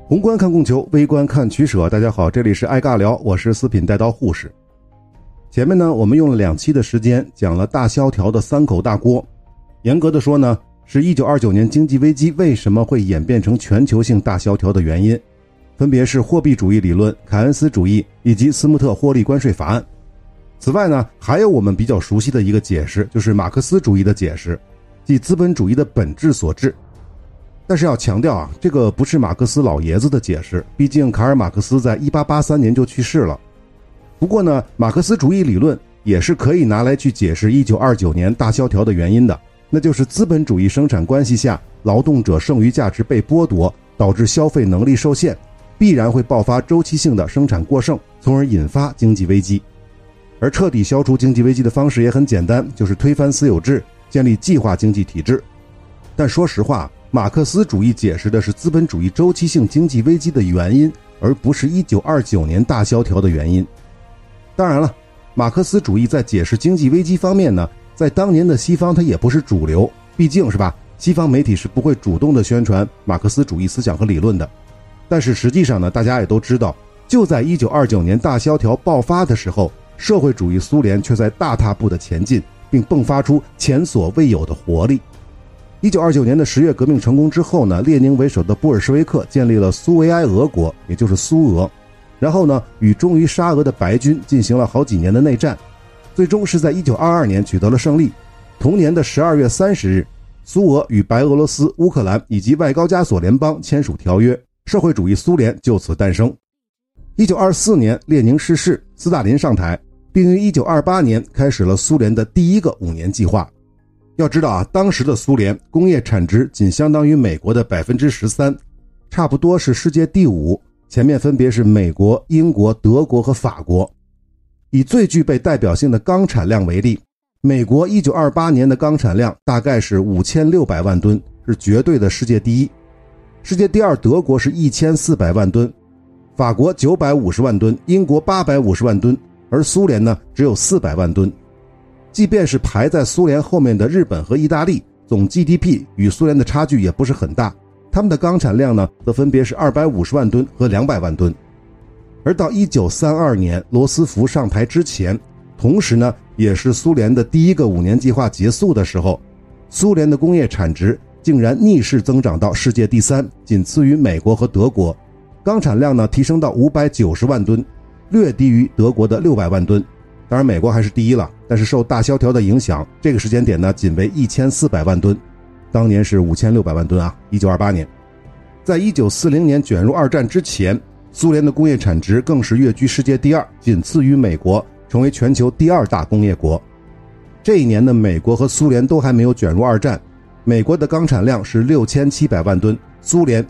宏观看供求，微观看取舍。大家好，这里是爱尬聊，我是四品带刀护士。前面呢，我们用了2期的时间讲了大萧条的3口大锅。严格的说呢，是1929年经济危机为什么会演变成全球性大萧条的原因，分别是货币主义理论、凯恩斯主义以及斯穆特获利关税法案。此外呢，还有我们比较熟悉的一个解释，就是马克思主义的解释，即资本主义的本质所致。但是要强调啊，这个不是马克思老爷子的解释，毕竟卡尔马克思在1883年就去世了。不过呢，马克思主义理论也是可以拿来去解释1929年大萧条的原因的，那就是资本主义生产关系下，劳动者剩余价值被剥夺，导致消费能力受限，必然会爆发周期性的生产过剩，从而引发经济危机。而彻底消除经济危机的方式也很简单，就是推翻私有制，建立计划经济体制。但说实话，马克思主义解释的是资本主义周期性经济危机的原因，而不是1929年大萧条的原因。当然了，马克思主义在解释经济危机方面呢，在当年的西方它也不是主流，毕竟是吧，西方媒体是不会主动的宣传马克思主义思想和理论的。但是实际上呢，大家也都知道，就在1929年大萧条爆发的时候，社会主义苏联却在大踏步的前进，并迸发出前所未有的活力。1929年的10月革命成功之后呢，列宁为首的布尔什维克建立了苏维埃俄国，也就是苏俄。然后呢，与忠于沙俄的白军进行了好几年的内战，最终是在1922年取得了胜利。同年的12月30日，苏俄与白俄罗斯、乌克兰以及外高加索联邦签署条约，社会主义苏联就此诞生。1924年，列宁逝世，斯大林上台，并于1928年开始了苏联的第一个5年计划。要知道啊，当时的苏联工业产值仅相当于美国的 13%， 差不多是世界第5，前面分别是美国、英国、德国和法国。以最具备代表性的钢产量为例，美国1928年的钢产量大概是5600万吨，是绝对的世界第一。世界第2德国是1400万吨，法国950万吨，英国850万吨，而苏联呢只有400万吨。即便是排在苏联后面的日本和意大利，总 GDP 与苏联的差距也不是很大，他们的钢产量呢则分别是250万吨和200万吨。而到1932年罗斯福上台之前，同时呢也是苏联的第一个5年计划结束的时候，苏联的工业产值竟然逆势增长到世界第3，仅次于美国和德国，钢产量呢提升到590万吨，略低于德国的600万吨。当然美国还是第一了，但是受大萧条的影响，这个时间点呢仅为1400万吨，当年是5600万吨啊，1928年。在1940年卷入2战之前，苏联的工业产值更是跃居世界第2，仅次于美国，成为全球第2大工业国。这一年的美国和苏联都还没有卷入2战，美国的钢产量是6700万吨，苏联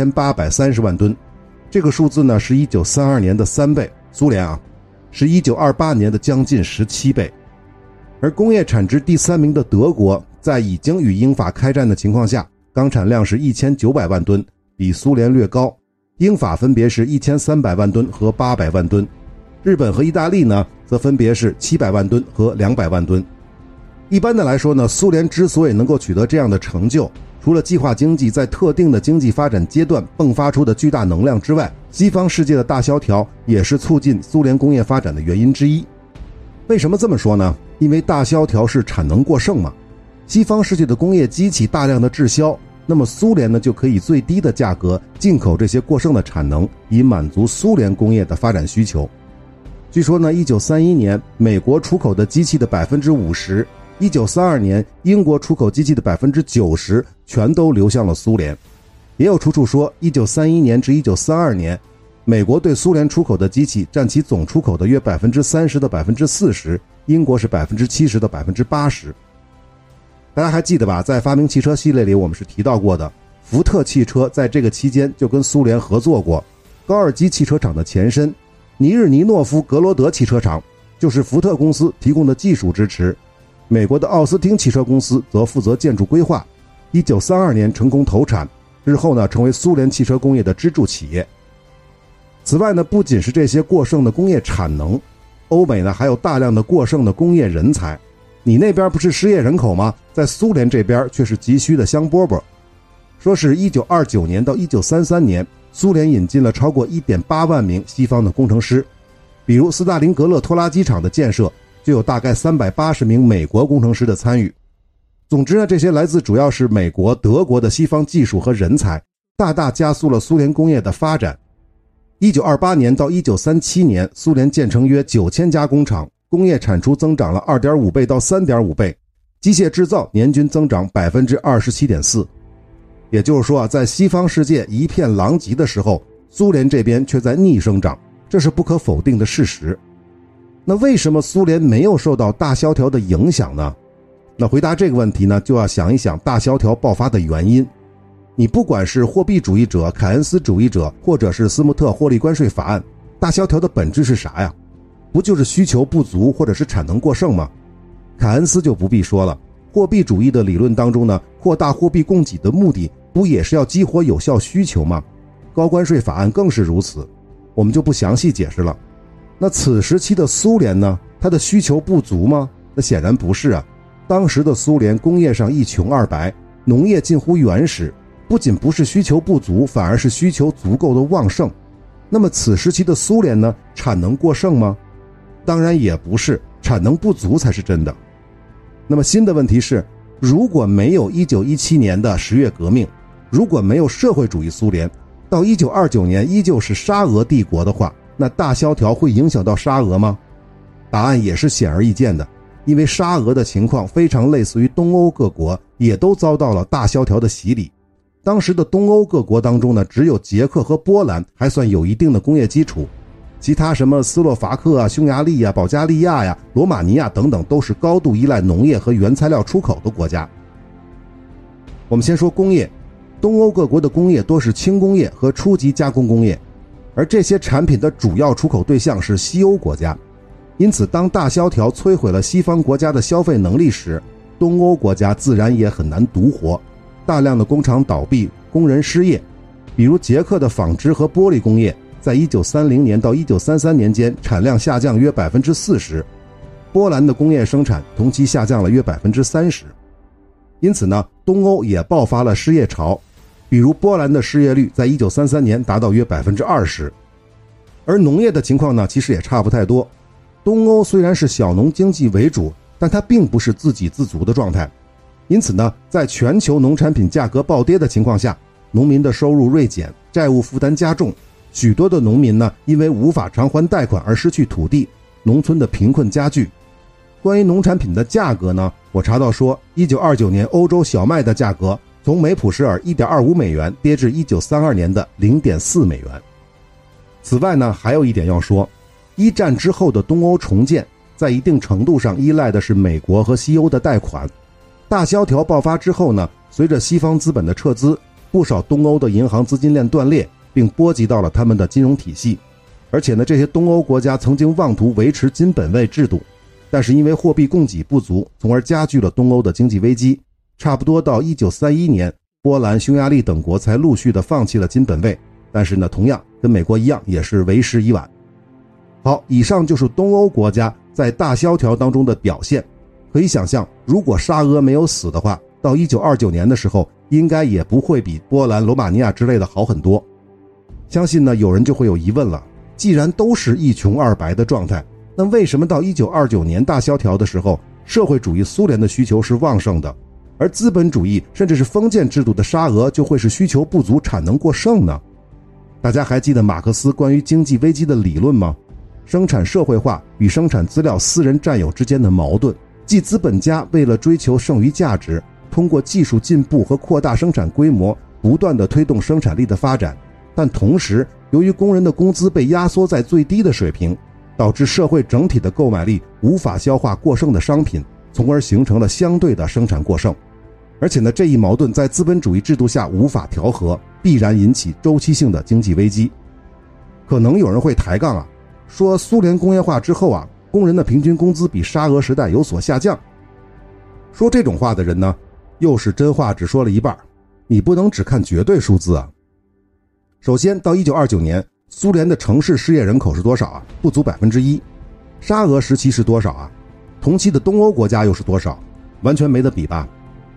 1830万吨，这个数字呢是1932年的3倍，苏联啊是1928年的将近17倍。而工业产值第3名的德国，在已经与英法开战的情况下，钢产量是1900万吨，比苏联略高，英法分别是1300万吨和800万吨，日本和意大利呢则分别是700万吨和200万吨。一般的来说呢，苏联之所以能够取得这样的成就，除了计划经济在特定的经济发展阶段迸发出的巨大能量之外，西方世界的大萧条也是促进苏联工业发展的原因之一。为什么这么说呢？因为大萧条是产能过剩嘛，西方世界的工业机器大量的滞销，那么苏联呢就可以最低的价格进口这些过剩的产能，以满足苏联工业的发展需求。据说呢，1931年美国出口的机器的 50%， 1932年英国出口机器的 90% 全都流向了苏联。也有出处说1931年至1932年，美国对苏联出口的机器占其总出口的约 30% 到 40%， 英国是 70% 到 80%。 大家还记得吧，在发明汽车系列里我们是提到过的，福特汽车在这个期间就跟苏联合作过，高尔基汽车厂的前身尼日尼诺夫格罗德汽车厂就是福特公司提供的技术支持，美国的奥斯汀汽车公司则负责建筑规划，1932年成功投产，日后呢成为苏联汽车工业的支柱企业。此外呢，不仅是这些过剩的工业产能，欧美呢还有大量的过剩的工业人才。你那边不是失业人口吗？在苏联这边却是急需的香饽饽。说是1929年到1933年， 苏联引进了超过 1.8 万名西方的工程师，比如斯大林格勒拖拉机厂的建设就有大概380名美国工程师的参与。总之呢，这些来自主要是美国、德国的西方技术和人才，大大加速了苏联工业的发展。1928年到1937年，苏联建成约9000家工厂，工业产出增长了 2.5 倍到 3.5 倍，机械制造年均增长 27.4%。 也就是说在西方世界一片狼藉的时候，苏联这边却在逆生长，这是不可否定的事实。那为什么苏联没有受到大萧条的影响呢？那回答这个问题呢，就要想一想大萧条爆发的原因。你不管是货币主义者、凯恩斯主义者，或者是斯穆特获利关税法案，大萧条的本质是啥呀？不就是需求不足或者是产能过剩吗？凯恩斯就不必说了，货币主义的理论当中呢，扩大货币供给的目的不也是要激活有效需求吗？高关税法案更是如此，我们就不详细解释了。那此时期的苏联呢，它的需求不足吗？那显然不是啊。当时的苏联工业上一穷二白，农业近乎原始，不仅不是需求不足，反而是需求足够的旺盛。那么此时期的苏联呢，产能过剩吗？当然也不是，产能不足才是真的。那么新的问题是，如果没有1917年的十月革命，如果没有社会主义苏联，到1929年依旧是沙俄帝国的话，那大萧条会影响到沙俄吗？答案也是显而易见的，因为沙俄的情况非常类似于东欧各国，也都遭到了大萧条的洗礼。当时的东欧各国当中呢，只有捷克和波兰还算有一定的工业基础，其他什么斯洛伐克啊、匈牙利啊、保加利亚呀、罗马尼亚等等都是高度依赖农业和原材料出口的国家。我们先说工业，东欧各国的工业多是轻工业和初级加工工业，而这些产品的主要出口对象是西欧国家。因此当大萧条摧毁了西方国家的消费能力时，东欧国家自然也很难独活，大量的工厂倒闭，工人失业。比如捷克的纺织和玻璃工业在1930年到1933年间产量下降约 40%， 波兰的工业生产同期下降了约 30%。 因此呢，东欧也爆发了失业潮，比如波兰的失业率在1933年达到约 20%。 而农业的情况呢，其实也差不太多。东欧虽然是小农经济为主，但它并不是自给自足的状态。因此呢，在全球农产品价格暴跌的情况下，农民的收入锐减，债务负担加重，许多的农民呢，因为无法偿还贷款而失去土地，农村的贫困加剧。关于农产品的价格呢，我查到说1929年欧洲小麦的价格从每普什尔 1.25 美元跌至1932年的 0.4 美元。此外呢，还有一点要说，一战之后的东欧重建在一定程度上依赖的是美国和西欧的贷款。大萧条爆发之后呢，随着西方资本的撤资，不少东欧的银行资金链断裂，并波及到了他们的金融体系。而且呢，这些东欧国家曾经妄图维持金本位制度，但是因为货币供给不足，从而加剧了东欧的经济危机。差不多到1931年，波兰、匈牙利等国才陆续的放弃了金本位，但是呢，同样跟美国一样，也是为时已晚。好，以上就是东欧国家在大萧条当中的表现。可以想象，如果沙俄没有死的话，到1929年的时候，应该也不会比波兰、罗马尼亚之类的好很多。相信呢，有人就会有疑问了，既然都是一穷二白的状态，那为什么到1929年大萧条的时候，社会主义苏联的需求是旺盛的，而资本主义甚至是封建制度的沙俄就会是需求不足、产能过剩呢？大家还记得马克思关于经济危机的理论吗？生产社会化与生产资料私人占有之间的矛盾，即资本家为了追求剩余价值，通过技术进步和扩大生产规模，不断地推动生产力的发展，但同时由于工人的工资被压缩在最低的水平，导致社会整体的购买力无法消化过剩的商品，从而形成了相对的生产过剩。而且呢，这一矛盾在资本主义制度下无法调和，必然引起周期性的经济危机。可能有人会抬杠啊，说苏联工业化之后啊，工人的平均工资比沙俄时代有所下降。说这种话的人呢，又是真话只说了一半，你不能只看绝对数字啊。首先到1929年，苏联的城市失业人口是多少啊？不足 1%。 沙俄时期是多少啊？同期的东欧国家又是多少？完全没得比吧。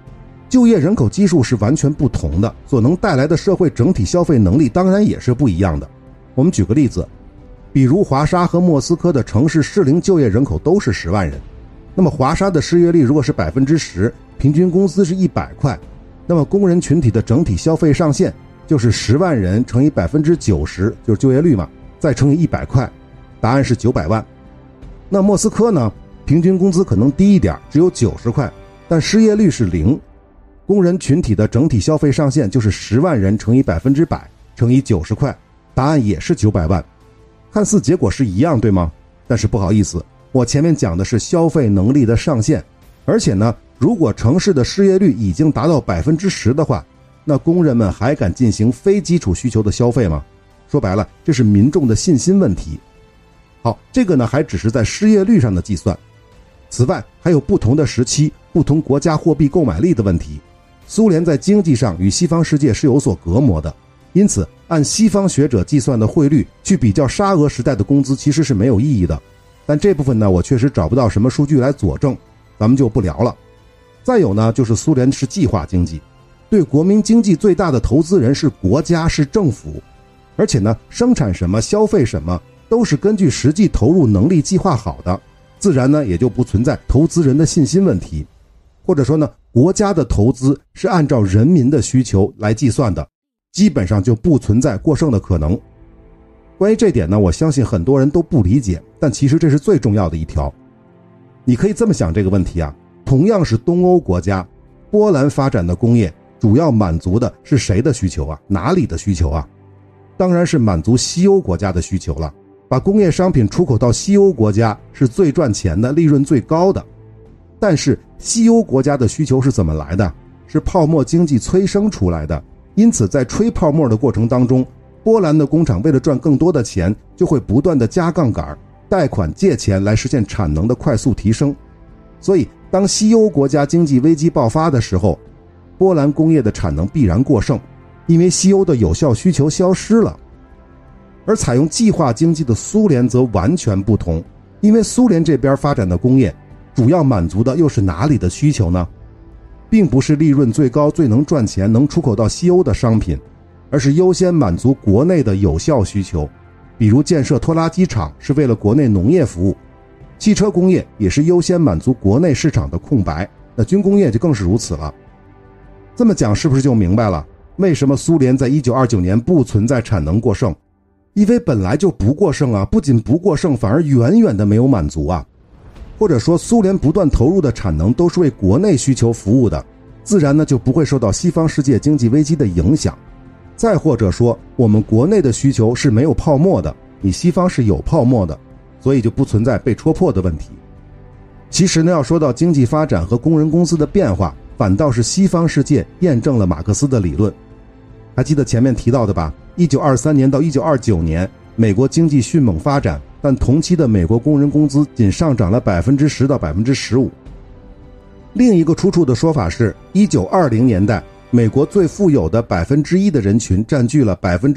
就业人口基数是完全不同的，所能带来的社会整体消费能力当然也是不一样的。我们举个例子，比如华沙和莫斯科的城市适龄就业人口都是10万人，那么华沙的失业率如果是 10%， 平均工资是100块，那么工人群体的整体消费上限就是10万人乘以 90%， 就是就业率嘛，再乘以100块，答案是900万。那莫斯科呢，平均工资可能低一点，只有90块，但失业率是0，工人群体的整体消费上限就是10万人乘以 100% 乘以90块，答案也是900万。看似结果是一样，对吗？但是不好意思，我前面讲的是消费能力的上限，而且呢，如果城市的失业率已经达到 10% 的话，那工人们还敢进行非基础需求的消费吗？说白了，这是民众的信心问题。好，这个呢还只是在失业率上的计算。此外，还有不同的时期、不同国家货币购买力的问题。苏联在经济上与西方世界是有所隔膜的，因此按西方学者计算的汇率去比较沙俄时代的工资其实是没有意义的。但这部分呢，我确实找不到什么数据来佐证，咱们就不聊了。再有呢，就是苏联是计划经济，对国民经济最大的投资人是国家，是政府，而且呢，生产什么、消费什么都是根据实际投入能力计划好的，自然呢也就不存在投资人的信心问题。或者说呢，国家的投资是按照人民的需求来计算的，基本上就不存在过剩的可能。关于这点呢，我相信很多人都不理解，但其实这是最重要的一条。你可以这么想这个问题啊，同样是东欧国家，波兰发展的工业主要满足的是谁的需求啊？哪里的需求啊？当然是满足西欧国家的需求了。把工业商品出口到西欧国家是最赚钱的，利润最高的。但是西欧国家的需求是怎么来的？是泡沫经济催生出来的。因此在吹泡沫的过程当中，波兰的工厂为了赚更多的钱，就会不断的加杠杆、贷款借钱来实现产能的快速提升。所以当西欧国家经济危机爆发的时候，波兰工业的产能必然过剩，因为西欧的有效需求消失了。而采用计划经济的苏联则完全不同，因为苏联这边发展的工业主要满足的又是哪里的需求呢？并不是利润最高、最能赚钱、能出口到西欧的商品，而是优先满足国内的有效需求。比如建设拖拉机厂是为了国内农业服务，汽车工业也是优先满足国内市场的空白，那军工业就更是如此了。这么讲是不是就明白了为什么苏联在1929年不存在产能过剩？因为本来就不过剩啊，不仅不过剩，反而远远的没有满足啊。或者说苏联不断投入的产能都是为国内需求服务的，自然呢就不会受到西方世界经济危机的影响。再或者说我们国内的需求是没有泡沫的，你西方是有泡沫的，所以就不存在被戳破的问题。其实呢，要说到经济发展和工人工资的变化，反倒是西方世界验证了马克思的理论。还记得前面提到的吧？1923年到1929年，美国经济迅猛发展，但同期的美国工人工资仅上涨了 10% 到 15%。 另一个出处的说法是1920年代美国最富有的 1% 的人群占据了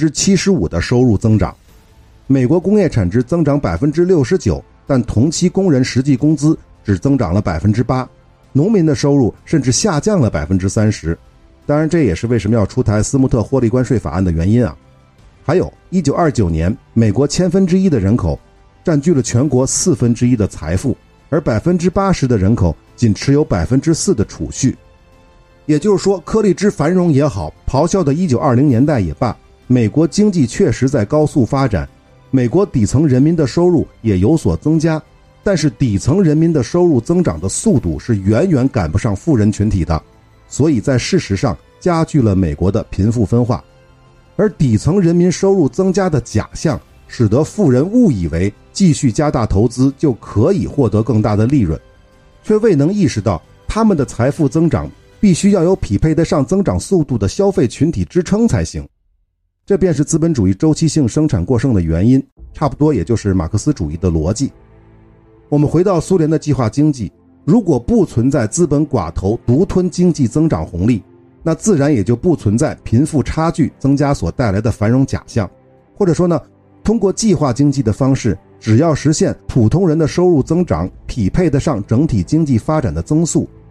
75% 的收入增长。美国工业产值增长 69%， 但同期工人实际工资只增长了 8%， 农民的收入甚至下降了 30%。 当然这也是为什么要出台斯穆特获利关税法案的原因啊。还有1929年美国1/1000的人口占据了全国1/4的财富，而 80% 的人口仅持有 4% 的储蓄。也就是说，颗粒之繁荣也好，咆哮的1920年代也罢，美国经济确实在高速发展，美国底层人民的收入也有所增加，但是底层人民的收入增长的速度是远远赶不上富人群体的，所以在事实上加剧了美国的贫富分化。而底层人民收入增加的假象，使得富人误以为继续加大投资就可以获得更大的利润，却未能意识到他们的财富增长必须要有匹配得上增长速度的消费群体支撑才行。这便是资本主义周期性生产过剩的原因，差不多也就是马克思主义的逻辑。我们回到苏联的计划经济，如果不存在资本寡头独吞经济增长红利，那自然也就不存在贫富差距增加所带来的繁荣假象。或者说呢，通过计划经济的方式，只要实现普通人的收入增长匹配得上整体经济发展的增速，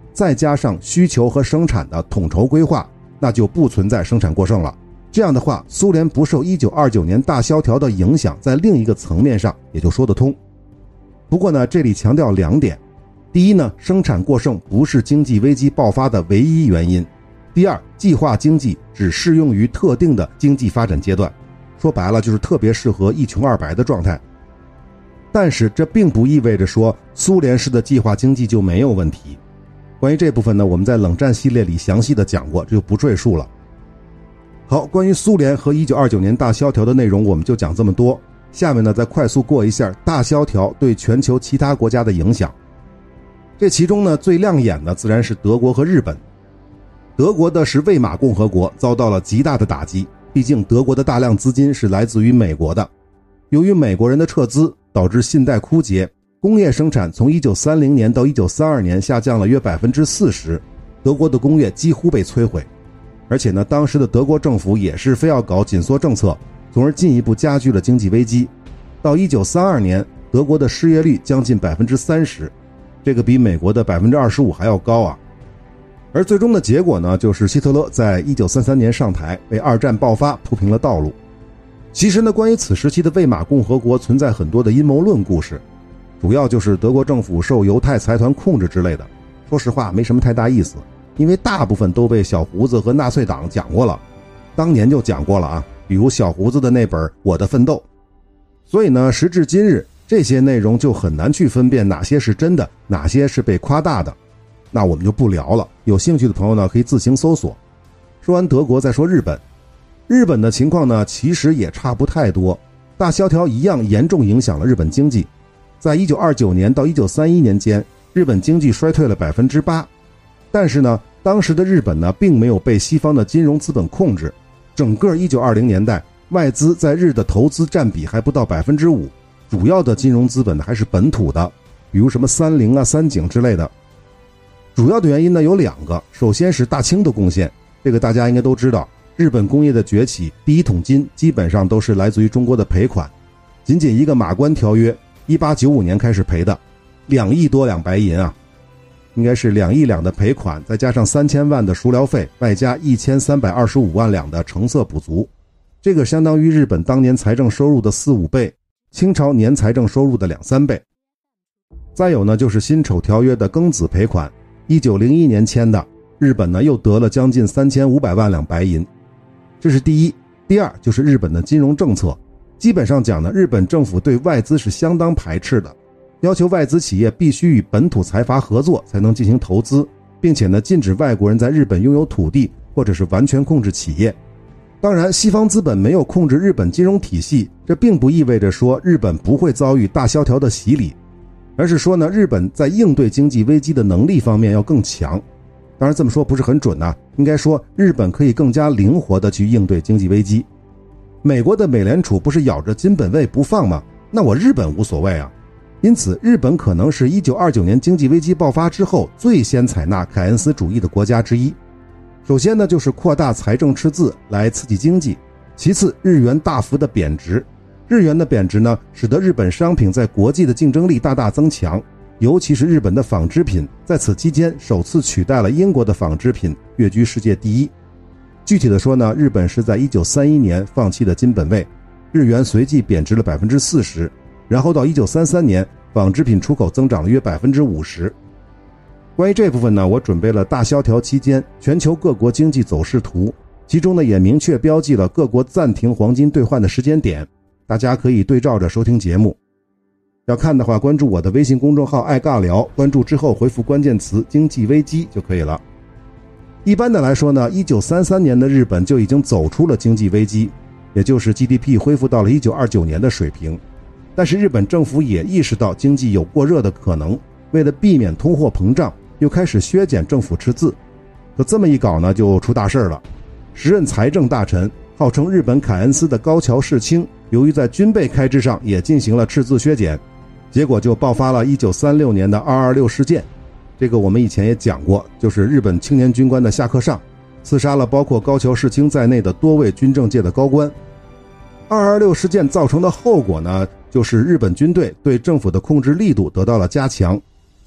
再加上需求和生产的统筹规划，那就不存在生产过剩了。这样的话，苏联不受1929年大萧条的影响，在另一个层面上也就说得通。不过呢，这里强调2点。第一呢，生产过剩不是经济危机爆发的唯一原因。第二，计划经济只适用于特定的经济发展阶段，说白了就是特别适合一穷二白的状态。但是这并不意味着说苏联式的计划经济就没有问题。关于这部分呢，我们在冷战系列里详细的讲过，这就不赘述了。好，关于苏联和1929年大萧条的内容我们就讲这么多。下面呢，再快速过一下大萧条对全球其他国家的影响。这其中呢，最亮眼的自然是德国和日本。德国的是魏玛共和国遭到了极大的打击，毕竟德国的大量资金是来自于美国的。由于美国人的撤资，导致信贷枯竭，工业生产从1930年到1932年下降了约 40%， 德国的工业几乎被摧毁。而且呢，当时的德国政府也是非要搞紧缩政策，从而进一步加剧了经济危机。到1932年，德国的失业率将近 30%， 这个比美国的 25% 还要高啊。而最终的结果呢，就是希特勒在1933年上台，为二战爆发铺平了道路。其实呢，关于此时期的魏玛共和国存在很多的阴谋论故事，主要就是德国政府受犹太财团控制之类的。说实话没什么太大意思，因为大部分都被小胡子和纳粹党讲过了，当年就讲过了啊，比如小胡子的那本《我的奋斗》。所以呢，时至今日，这些内容就很难去分辨哪些是真的，哪些是被夸大的。那我们就不聊了，有兴趣的朋友呢可以自行搜索。说完德国再说日本。日本的情况呢其实也差不太多，大萧条一样严重影响了日本经济。在1929年到1931年间，日本经济衰退了 8%。 但是呢，当时的日本呢并没有被西方的金融资本控制，整个1920年代外资在日的投资占比还不到 5%， 主要的金融资本呢还是本土的，比如什么三菱啊、三井之类的。主要的原因呢有2个，首先是大清的贡献，这个大家应该都知道，日本工业的崛起第一桶金基本上都是来自于中国的赔款。仅仅一个马关条约1895年开始赔的2亿多两白银啊，应该是2亿两的赔款，再加上3000万的赎疗费，外加1325万两的成色补足，这个相当于日本当年财政收入的4-5倍，清朝年财政收入的2-3倍。再有呢就是辛丑条约的庚子赔款，1901年签的，日本呢又得了将近3500万两白银。这是第一。第二就是日本的金融政策，基本上讲呢，日本政府对外资是相当排斥的，要求外资企业必须与本土财阀合作才能进行投资，并且呢禁止外国人在日本拥有土地或者是完全控制企业。当然，西方资本没有控制日本金融体系，这并不意味着说日本不会遭遇大萧条的洗礼，而是说呢，日本在应对经济危机的能力方面要更强。当然这么说不是很准啊，应该说日本可以更加灵活地去应对经济危机。美国的美联储不是咬着金本位不放吗？那我日本无所谓啊。因此日本可能是1929年经济危机爆发之后最先采纳凯恩斯主义的国家之一。首先呢就是扩大财政赤字来刺激经济，其次日元大幅的贬值。日元的贬值呢使得日本商品在国际的竞争力大大增强，尤其是日本的纺织品在此期间首次取代了英国的纺织品，跃居世界第一。具体的说呢，日本是在1931年放弃的金本位，日元随即贬值了 40%， 然后到1933年纺织品出口增长了约 50%。 关于这部分呢，我准备了大萧条期间全球各国经济走势图，其中呢也明确标记了各国暂停黄金兑换的时间点，大家可以对照着收听节目。要看的话，关注我的微信公众号爱尬聊，关注之后回复关键词经济危机就可以了。一般的来说呢，1933年的日本就已经走出了经济危机，也就是 GDP 恢复到了1929年的水平。但是日本政府也意识到经济有过热的可能，为了避免通货膨胀，又开始削减政府赤字。可这么一搞呢，就出大事了。时任财政大臣，号称日本凯恩斯的高桥世清，由于在军备开支上也进行了赤字削减，结果就爆发了1936年的226事件。这个我们以前也讲过，就是日本青年军官的下课上，刺杀了包括高桥世清在内的多位军政界的高官。226事件造成的后果呢，就是日本军队对政府的控制力度得到了加强，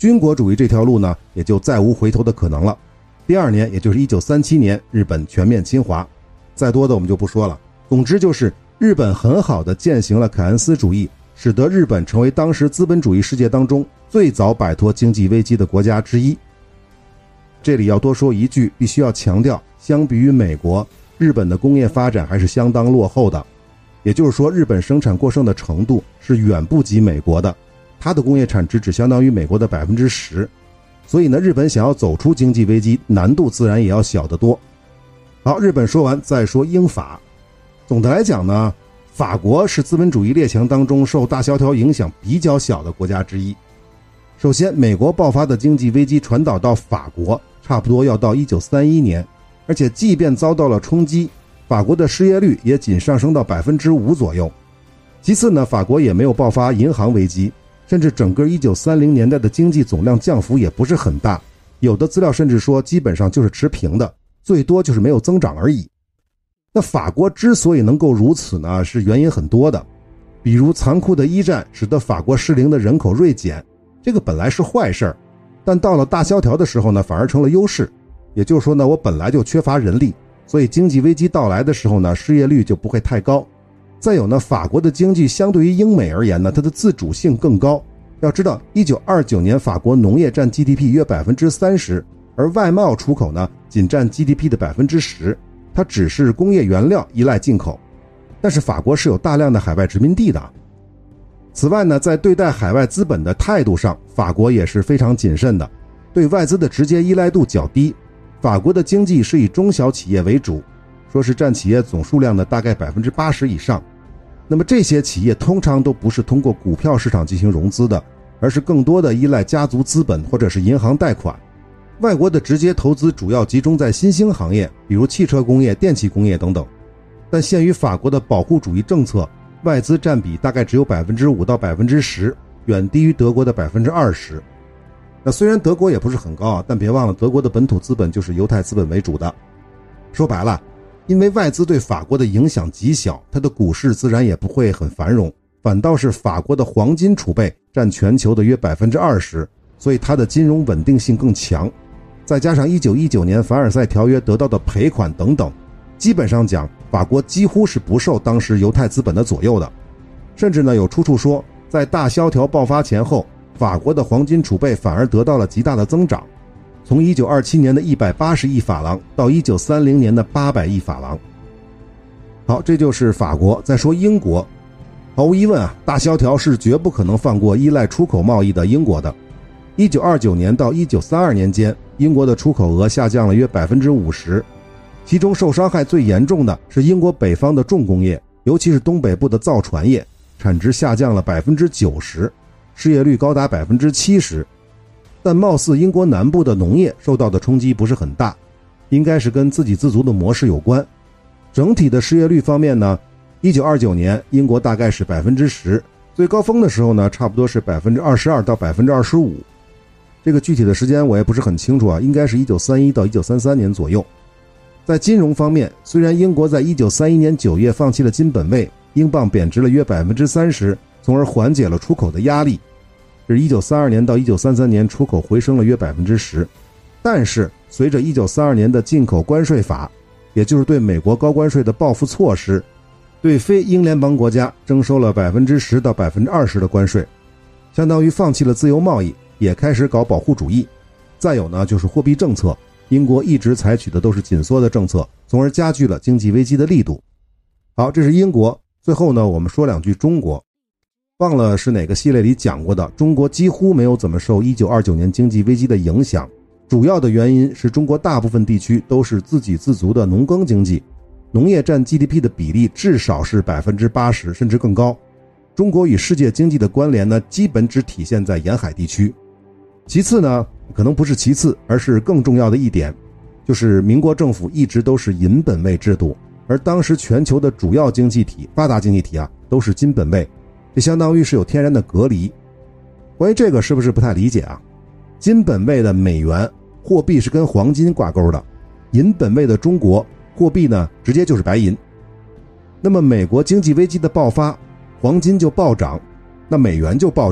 军国主义这条路呢也就再无回头的可能了。第二年，也就是1937年，日本全面侵华，再多的我们就不说了。总之就是日本很好的践行了凯恩斯主义，使得日本成为当时资本主义世界当中最早摆脱经济危机的国家之一。这里要多说一句，必须要强调，相比于美国，日本的工业发展还是相当落后的，也就是说日本生产过剩的程度是远不及美国的，它的工业产值只相当于美国的 10%， 所以呢，日本想要走出经济危机，难度自然也要小得多。好，日本说完，再说英法。总的来讲呢，法国是资本主义列强当中受大萧条影响比较小的国家之一。首先，美国爆发的经济危机传导到法国差不多要到1931年，而且即便遭到了冲击，法国的失业率也仅上升到 5% 左右。其次呢，法国也没有爆发银行危机，甚至整个1930年代的经济总量降幅也不是很大，有的资料甚至说基本上就是持平的，最多就是没有增长而已。那法国之所以能够如此呢，是原因很多的，比如残酷的一战使得法国适龄的人口锐减，这个本来是坏事，但到了大萧条的时候呢，反而成了优势。也就是说呢，我本来就缺乏人力，所以经济危机到来的时候呢，失业率就不会太高。再有呢，法国的经济相对于英美而言呢，它的自主性更高。要知道1929年法国农业占 GDP 约 30%， 而外贸出口呢仅占 GDP 的 10%， 它只是工业原料依赖进口。但是法国是有大量的海外殖民地的。此外呢，在对待海外资本的态度上，法国也是非常谨慎的，对外资的直接依赖度较低。法国的经济是以中小企业为主，说是占企业总数量的大概 80% 以上。那么这些企业通常都不是通过股票市场进行融资的，而是更多的依赖家族资本或者是银行贷款。外国的直接投资主要集中在新兴行业，比如汽车工业、电气工业等等。但限于法国的保护主义政策，外资占比大概只有 5% 到 10%， 远低于德国的 20%。那虽然德国也不是很高啊，但别忘了德国的本土资本就是犹太资本为主的。说白了，因为外资对法国的影响极小，它的股市自然也不会很繁荣，反倒是法国的黄金储备占全球的约 20%， 所以它的金融稳定性更强。再加上1919年凡尔赛条约得到的赔款等等，基本上讲，法国几乎是不受当时犹太资本的左右的。甚至呢，有出处说，在大萧条爆发前后，法国的黄金储备反而得到了极大的增长，从1927年的180亿法郎到1930年的800亿法郎。好，这就是法国。再说英国，毫无疑问啊，大萧条是绝不可能放过依赖出口贸易的英国的。1929年到1932年间，英国的出口额下降了约 50%， 其中受伤害最严重的是英国北方的重工业，尤其是东北部的造船业，产值下降了 90%， 失业率高达 70%。 但貌似英国南部的农业受到的冲击不是很大，应该是跟自给自足的模式有关。整体的失业率方面呢，1929年英国大概是 10%， 最高峰的时候呢差不多是 22% 到 25%。 这个具体的时间我也不是很清楚啊，应该是1931到1933年左右。在金融方面，虽然英国在1931年9月放弃了金本位，英镑贬值了约 30%， 从而缓解了出口的压力，至1932年到1933年出口回升了约 10%。 但是随着1932年的进口关税法，也就是对美国高关税的报复措施，对非英联邦国家征收了 10% 到 20% 的关税，相当于放弃了自由贸易，也开始搞保护主义。再有呢，就是货币政策，英国一直采取的都是紧缩的政策，从而加剧了经济危机的力度。好，这是英国。最后呢，我们说两句中国。忘了是哪个系列里讲过的，中国几乎没有怎么受1929年经济危机的影响，主要的原因是中国大部分地区都是自给自足的农耕经济，农业占 GDP 的比例至少是 80%， 甚至更高。中国与世界经济的关联呢，基本只体现在沿海地区。其次呢，可能不是其次，而是更重要的一点，就是民国政府一直都是银本位制度，而当时全球的主要经济体、发达经济体啊，都是金本位，这相当于是有天然的隔离。关于这个是不是不太理解啊？金本位的美元货币是跟黄金挂钩的，银本位的中国货币呢，直接就是白银。那么美国经济危机的爆发，黄金就暴涨，那美元就暴涨，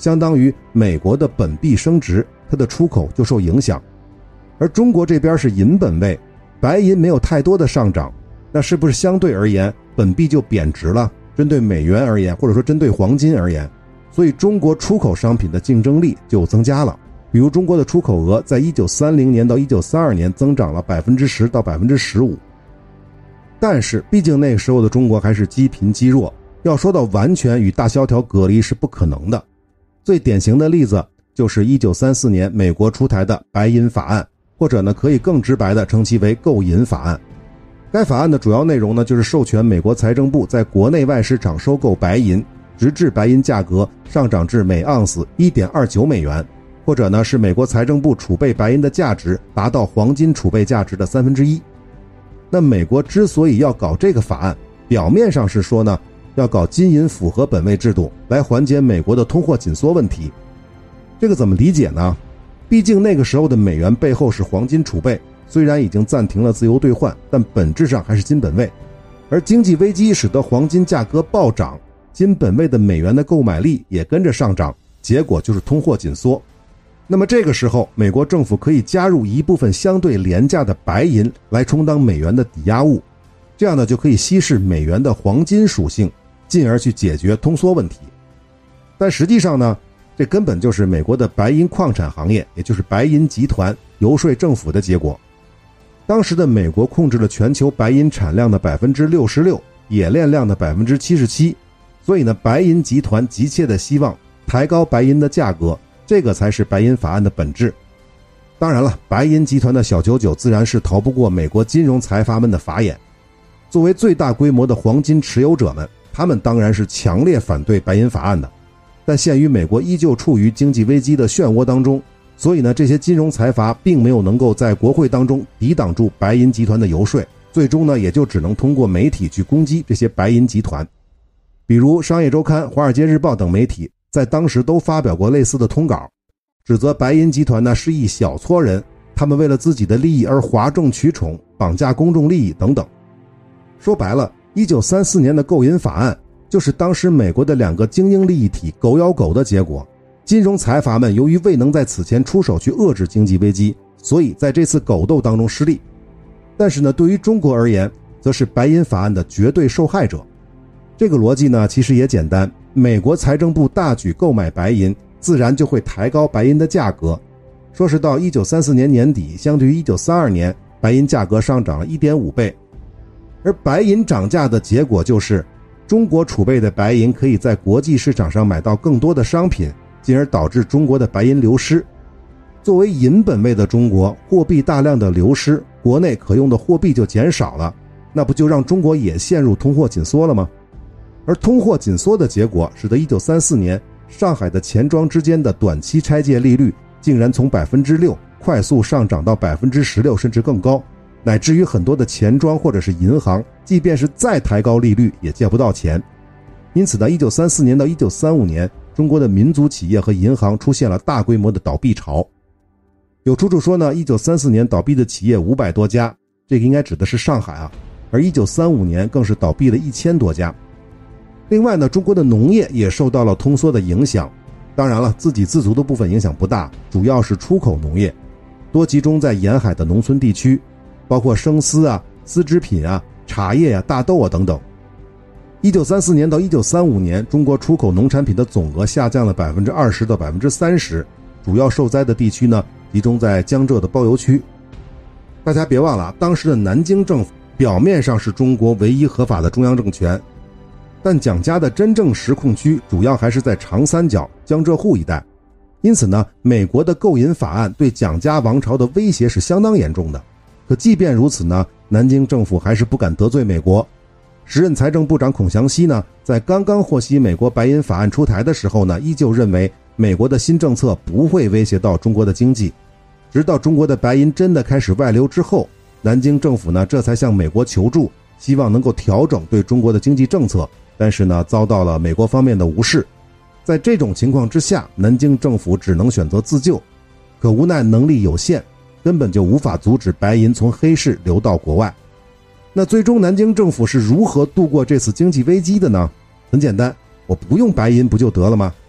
相当于美国的本币升值，它的出口就受影响。而中国这边是银本位，白银没有太多的上涨，那是不是相对而言本币就贬值了？针对美元而言，或者说针对黄金而言，所以中国出口商品的竞争力就增加了。比如中国的出口额在1930年到1932年增长了 10% 到 15%。 但是毕竟那个时候的中国还是积贫积弱，要说到完全与大萧条隔离是不可能的。最典型的例子就是1934年美国出台的白银法案，或者呢可以更直白的称其为购银法案。该法案的主要内容呢就是授权美国财政部在国内外市场收购白银，直至白银价格上涨至每盎司 1.29 美元，或者呢是美国财政部储备白银的价值达到黄金储备价值的1/3。那美国之所以要搞这个法案，表面上是说呢要搞金银复合本位制度来缓解美国的通货紧缩问题。这个怎么理解呢？毕竟那个时候的美元背后是黄金储备，虽然已经暂停了自由兑换，但本质上还是金本位。而经济危机使得黄金价格暴涨，金本位的美元的购买力也跟着上涨，结果就是通货紧缩。那么这个时候美国政府可以加入一部分相对廉价的白银来充当美元的抵押物，这样呢就可以稀释美元的黄金属性，进而去解决通缩问题。但实际上呢，这根本就是美国的白银矿产行业，也就是白银集团游说政府的结果。当时的美国控制了全球白银产量的 66%， 冶炼量的 77%， 所以呢白银集团急切的希望抬高白银的价格，这个才是白银法案的本质。当然了，白银集团的小九九自然是逃不过美国金融财阀们的法眼。作为最大规模的黄金持有者们，他们当然是强烈反对白银法案的。但限于美国依旧处于经济危机的漩涡当中，所以呢这些金融财阀并没有能够在国会当中抵挡住白银集团的游说，最终呢也就只能通过媒体去攻击这些白银集团。比如商业周刊、华尔街日报等媒体在当时都发表过类似的通稿，指责白银集团呢是一小撮人，他们为了自己的利益而哗众取宠，绑架公众利益等等。说白了，1934年的购银法案就是当时美国的两个精英利益体狗咬狗的结果。金融财阀们由于未能在此前出手去遏制经济危机，所以在这次狗斗当中失利。但是呢，对于中国而言，则是白银法案的绝对受害者。这个逻辑呢其实也简单，美国财政部大举购买白银，自然就会抬高白银的价格。说是到1934年年底，相对于1932年，白银价格上涨了 1.5 倍。而白银涨价的结果就是中国储备的白银可以在国际市场上买到更多的商品，进而导致中国的白银流失。作为银本位的中国，货币大量的流失，国内可用的货币就减少了，那不就让中国也陷入通货紧缩了吗？而通货紧缩的结果使得1934年上海的钱庄之间的短期拆借利率竟然从 6% 快速上涨到 16%甚至更高，乃至于很多的钱庄或者是银行即便是再抬高利率也借不到钱。因此呢，1934年到1935年，中国的民族企业和银行出现了大规模的倒闭潮。有出处说呢，1934年倒闭的企业500多家，这个应该指的是上海啊，而1935年更是倒闭了1000多家。另外呢，中国的农业也受到了通缩的影响，当然了，自给自足的部分影响不大，主要是出口农业，多集中在沿海的农村地区，包括生丝啊、丝织品啊、茶叶啊、大豆啊等等。1934年到1935年，中国出口农产品的总额下降了 20% 到 30%， 主要受灾的地区呢集中在江浙的包邮区。大家别忘了，当时的南京政府表面上是中国唯一合法的中央政权，但蒋家的真正实控区主要还是在长三角、江浙沪一带。因此呢，美国的购银法案对蒋家王朝的威胁是相当严重的。可即便如此呢，南京政府还是不敢得罪美国。时任财政部长孔祥熙呢，在刚刚获悉美国白银法案出台的时候呢，依旧认为美国的新政策不会威胁到中国的经济。直到中国的白银真的开始外流之后，南京政府呢这才向美国求助，希望能够调整对中国的经济政策，但是呢遭到了美国方面的无视。在这种情况之下，南京政府只能选择自救，可无奈能力有限，根本就无法阻止白银从黑市流到国外。那最终南京政府是如何度过这次经济危机的呢？很简单，我不用白银不就得了吗？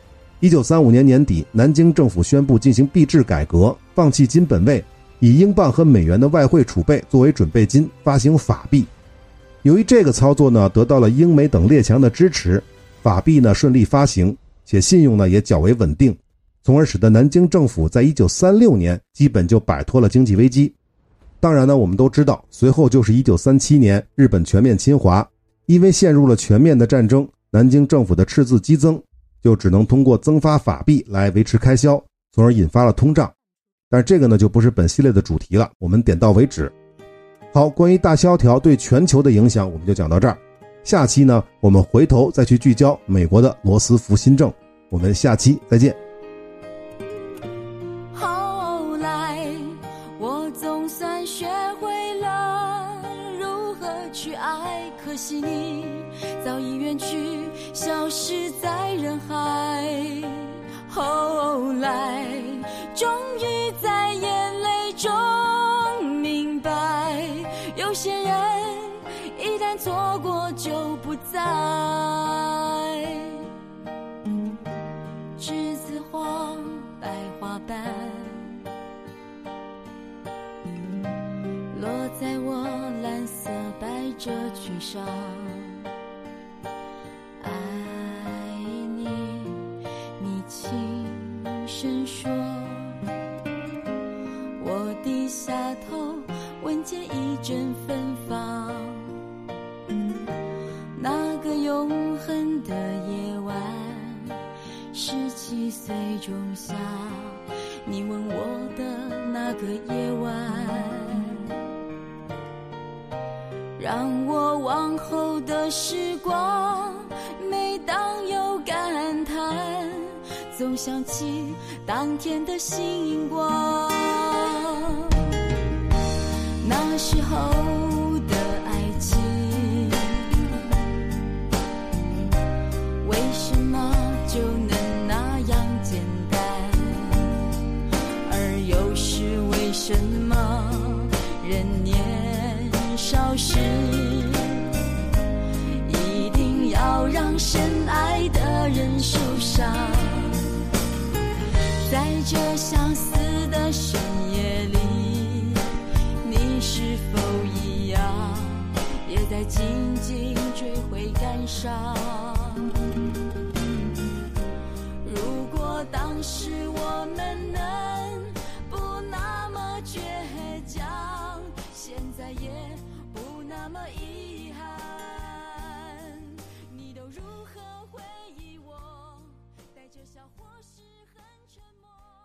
1935年年底，南京政府宣布进行币制改革，放弃金本位，以英镑和美元的外汇储备作为准备金，发行法币。由于这个操作呢得到了英美等列强的支持，法币呢顺利发行，且信用呢也较为稳定，从而使得南京政府在1936年基本就摆脱了经济危机。当然呢，我们都知道，随后就是1937年日本全面侵华，因为陷入了全面的战争，南京政府的赤字激增，就只能通过增发法币来维持开销，从而引发了通胀。但是这个呢就不是本系列的主题了，我们点到为止。好，关于大萧条对全球的影响我们就讲到这儿。下期呢我们回头再去聚焦美国的罗斯福新政。我们下期再见。 后来我总算学会了如何去爱，可惜你早已远去，消失在人海。后来终于在眼泪中明白，有些人一旦错过就不再。栀子花白花瓣落在我蓝色百褶裙上，爱你，你轻声说，我低下头闻见一阵芬芳。那个永恒的夜晚，17岁仲夏，你吻我的那个夜晚，让我往后的时光，每当有感叹，总想起当天的星光。那时候的爱情，为什么就能那样简单？而又是为什么人年少时，一定要让深爱的人受伤？在这相似的深夜里，你是否一样，也在静静追悔感伤？如果当时我们能不那么倔强，现在也不那么遗憾。你都如何回忆我，带着笑或是很沉默。